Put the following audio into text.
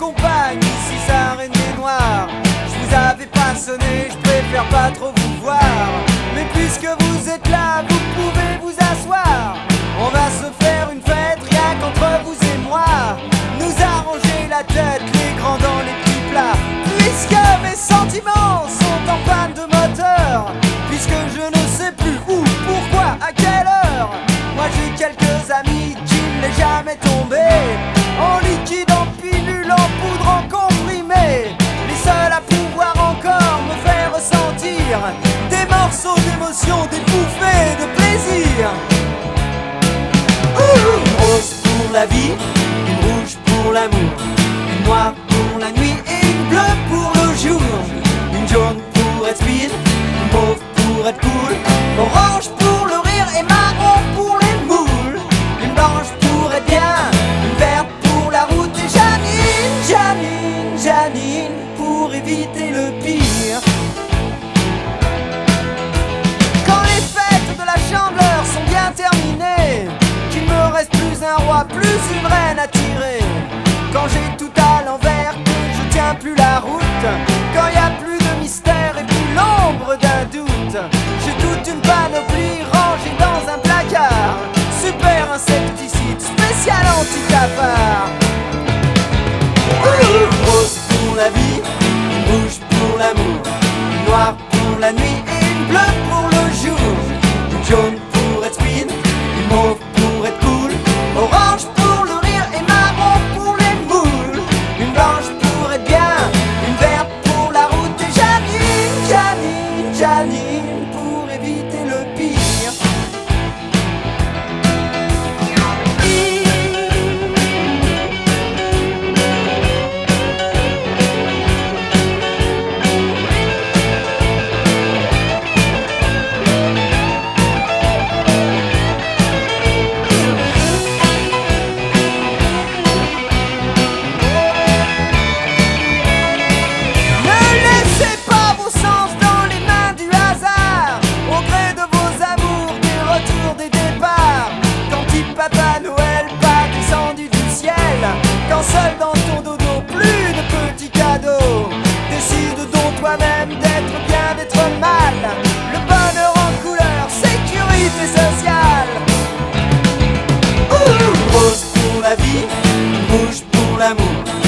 compagne, ici Araignée Noire. Je vous avais pas sonné, je préfère pas trop vous voir. Mais puisque vous êtes là, vous pouvez vous asseoir. On va se faire une fête, rien qu'entre vous et moi. Nous arranger la tête, les grands dans les petits plats. Puisque mes sentiments sont en panne de moteur, puisque je ne sais plus où, pourquoi, à quelle heure. Moi j'ai quelques amis qui ne l'est jamais tombé, en liquide, en pilule, en poudre, en comprimé. Les seuls à pouvoir encore me faire ressentir des morceaux d'émotion, des bouffées de plaisir. Une rose pour la vie, une rouge pour l'amour, une noire pour la nuit et une bleue pour le jour. Une jaune pour être speed, une mauve pour être cool, orange pour le rire et marron pour les moules. Une blanche pour être bien, une verte pour la route et Janine, Janine, Janine pour éviter le pire. Quand les fêtes de la Chandeleur sont bien terminées, qu'il me reste plus un roi, plus une reine à tirer. Quand j'ai tout à l'envers, que je tiens plus la route, quand y a plus de mystère et plus l'ombre d'un doute, j'ai toute une panoplie rangée dans un placard. Super insecticide, spécial anti-cafard. Une rose pour la vie, une rouge pour l'amour, une noire pour la nuit et une bleue pour le jour. Une jaune pour être speed, une mauve pour être cool, orange pour le rire et marron pour les moules. Une blanche pour être bien, une verte pour la route et Janine, Janine, Janine pour éviter le pire. Quand seul dans ton dodo, plus de petits cadeaux. Décide donc toi-même d'être bien, d'être mal. Le bonheur en couleur, sécurité sociale. Une rose pour la vie, une rouge pour l'amour,